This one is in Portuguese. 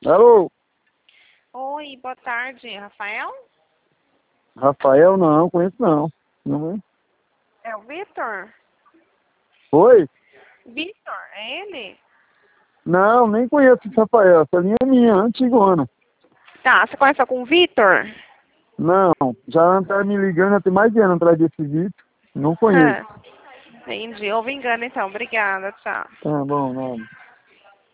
Alô? Oi, boa tarde, Rafael? Rafael, não, conheço não. Não é? É o Vitor? Oi? Vitor, é ele? Não, nem conheço esse Rafael. Essa linha é minha, antigona. Tá, você conhece algum Vitor? Não, já tá me ligando, já tem mais de ano atrás desse vídeo. Não conheço. Entendi, houve engano então, obrigada, tchau. Tá bom, não.